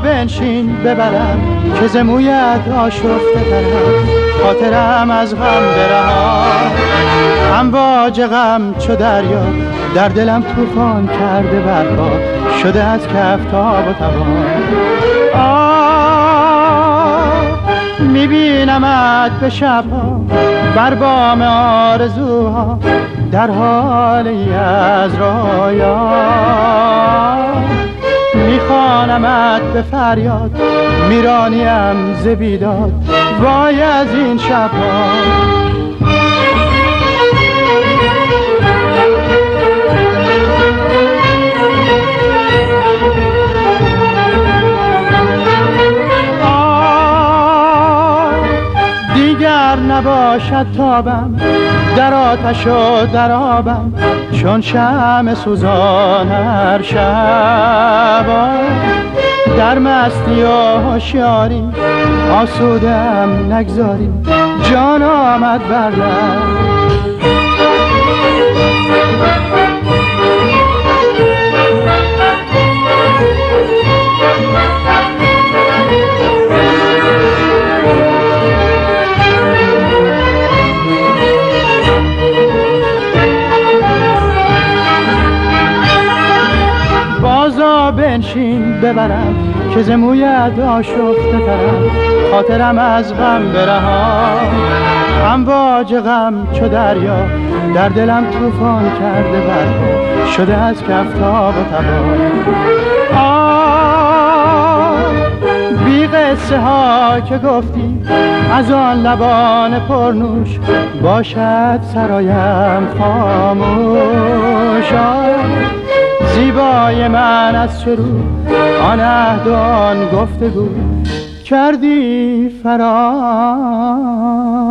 بنشین ببرم که ز مویت آشفته ترم، خاطرم از غم برهان. امواج غم چو دریا در دلم طوفان کرده برپا، شده از کفتاب و توان. میبینمت به شبها بر بام آرزوها، در حال از رویان. میخوانمت به فریاد، میرانیم ز بیداد، وای از این شبها. نباشد تابم در آتش و در آبم، چون شمع سوزان هر شب. در مستی و هوشیاری آسودم نگذاری، جان آمد بر لب. بنشین ببرم که ز مویت آشفته ترم، خاطرم از غم برهان. امواج غم چو دریا در دلم طوفان کرده برپا، شده از کفتاب و توان. بی قصه ها که گفتی از آن لبان پرنوش، باشد سرایم خاموش. زیبای من از چه رو آن عهد و آن گفتگو کردی فراموش.